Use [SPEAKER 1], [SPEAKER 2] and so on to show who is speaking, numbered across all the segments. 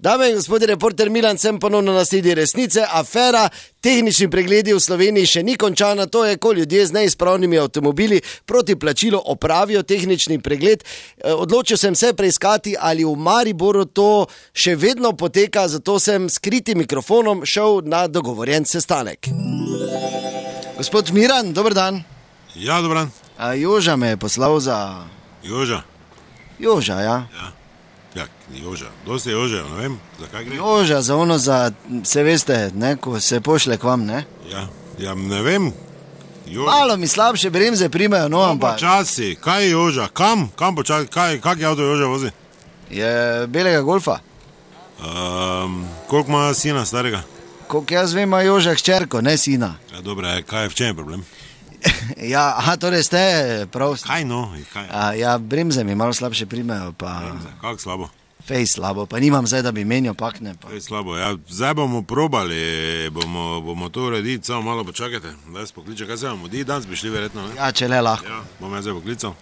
[SPEAKER 1] Dame in gospodje, reporter Milan, sem ponovno na sledi resnice. Afera tehnični pregledi v Sloveniji še ni končana. To je, ko ljudje z neizpravnimi avtomobili proti plačilu opravijo tehnični pregled. Odločil sem se preiskati, ali v Mariboru to še vedno poteka, zato sem s skritim mikrofonom šel na dogovorjen sestanek. Gospod Miran, dober dan.
[SPEAKER 2] Ja, dober dan.
[SPEAKER 1] Joža me je poslal za...
[SPEAKER 2] Joža?
[SPEAKER 1] Joža, ja.
[SPEAKER 2] Ja, Joža. Dosti je Joža, ne vem, zakaj gre?
[SPEAKER 1] Joža za ono, se veste, ne, ko se pošle k vam, ne?
[SPEAKER 2] Ja, ne vem. Joža.
[SPEAKER 1] Malo mi slabše bremze primejo, no, ampak...
[SPEAKER 2] Počasi, kaj je Joža? Kam počasi, kak je avto Joža vozi?
[SPEAKER 1] Je belega golfa.
[SPEAKER 2] Koliko ima sina starega?
[SPEAKER 1] Koliko jaz vem, ima Joža hčerko, ne sina.
[SPEAKER 2] Ja, dobro, v čem je problem?
[SPEAKER 1] Ja, torej ste prav...
[SPEAKER 2] Kaj no?
[SPEAKER 1] Ja, bremze mi malo slabše primejo, pa...
[SPEAKER 2] Bremze, kako slabo?
[SPEAKER 1] Fej slabo, pa nimam zdaj, da bi menil pakne. Pa.
[SPEAKER 2] Fej slabo, ja, zdaj bomo probali, bomo to urediti, samo malo počakajte, da se pokliče, kaj se vam odi, danes bi šli verjetno, ne?
[SPEAKER 1] Ja, če le lahko.
[SPEAKER 2] Ja, bom jaz zdaj poklical.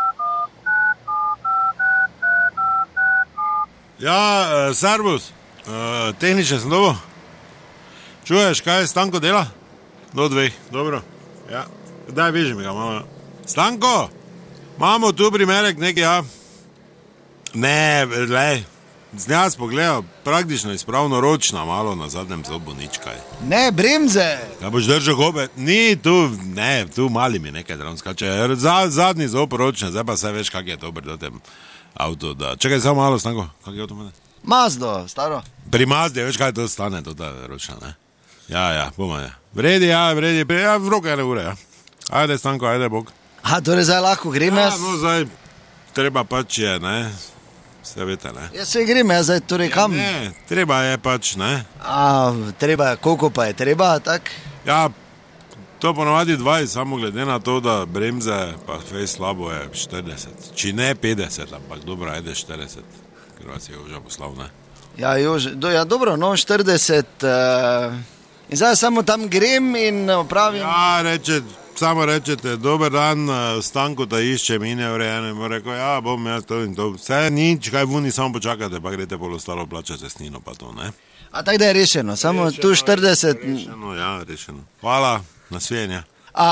[SPEAKER 2] Ja, servus, tehnične sem dobil. Čuješ, kaj Stanko dela? Do 2, dobro, ja. Daj, viži mi ga malo. Stanko, imamo tu primerek nekaj, ja. Ne, lej, z njaz pogledal, praktično izpravno ročna, malo na zadnjem zobu, nič kaj.
[SPEAKER 1] Ne, bremze.
[SPEAKER 2] Ja, boš držal gobe, ni tu, ne, tu mali mi nekaj dron skače. Zadnji zob ročne, zdaj pa se veš, kak je dober do tem avto, da... Čekaj, samo malo, Stanko, kak je avto mene?
[SPEAKER 1] Mazdo, staro.
[SPEAKER 2] Pri Mazdi, veš, kaj to stane, to ta ročna, ne? Ja, bomo, ja. Vredi, v roke ene ure, ja. Ajde, Stanko, ajde, bog.
[SPEAKER 1] Torej zdaj lahko grem jaz?
[SPEAKER 2] Ja, no, zdaj treba pač je, ne, vse vete, ne.
[SPEAKER 1] Ja, se grem jaz zdaj, torej kam?
[SPEAKER 2] Ne, treba je pač, ne.
[SPEAKER 1] Treba je, koliko pa je treba, tak?
[SPEAKER 2] Ja, to ponovadi 20, samo glede na to, da bremze pa fej slabo je 40. Či ne 50, ampak dobro, ajde 40, ker vas je Joža poslal, ne. Ja,
[SPEAKER 1] dobro, no, 40... In zdaj samo tam grem in opravim...
[SPEAKER 2] Ja, samo rečete, dober dan, Stanko ta iščem in je urejeno in bo rekel, ja, bom jaz to in to. Vse nič, kaj vuni, samo počakate, pa greste pol ostalo plačati cestnino pa to, ne?
[SPEAKER 1] Tako da je rešeno, samo tu 40...
[SPEAKER 2] Rešeno, ja, rešeno. Hvala, nasvijenja.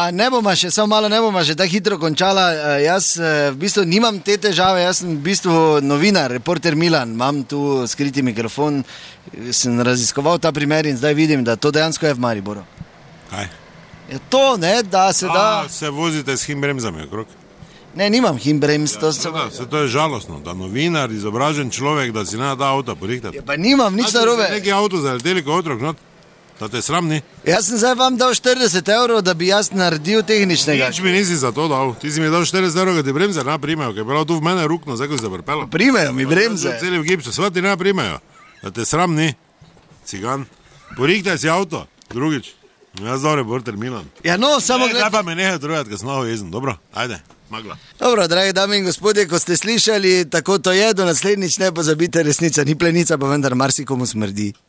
[SPEAKER 1] Ne bomo še tako hitro končala. Jaz v bistvu nimam te težave, jaz sem v bistvu novinar, reporter Milan, imam tu skriti mikrofon, sem raziskoval ta primer in zdaj vidim, da to dejansko je v Mariboru.
[SPEAKER 2] Kaj?
[SPEAKER 1] Je to, ne, da se da...
[SPEAKER 2] Se vozite s himbremzami okrog?
[SPEAKER 1] Ne, nimam himbremz, to se...
[SPEAKER 2] To je žalostno, da novinar, izobražen človek, da si ne da avta porihtati.
[SPEAKER 1] Pa nimam, nič narobe.
[SPEAKER 2] Neki avto zaleteli kot otrok, no? Da te sram ni?
[SPEAKER 1] Jaz sem zdaj vam dal 40 €, da bi jaz naredil tehničnega.
[SPEAKER 2] Nič mi nisi za to dal. Ti si mi dal 40 €, da ti bremze ne primejo, ker je bilo tu v mene rukno, zdaj ko si zavrpelo.
[SPEAKER 1] Primejo mi bremze.
[SPEAKER 2] Celi v gipsu, sva ti ne primejo. Da te sram ni, cigan. Porihtaj si avto, drugič. Jaz dal reporter Milan.
[SPEAKER 1] Ja, no, samo...
[SPEAKER 2] Zdaj pa me nehaj trujati, ker sem novo jezen. Dobro, ajde, magla.
[SPEAKER 1] Dobro, dragi dame in gospodje, ko ste slišali, tako to je, do naslednjič ne pozabite, resnica ni plenica, pa vendar marsikomu smrdi.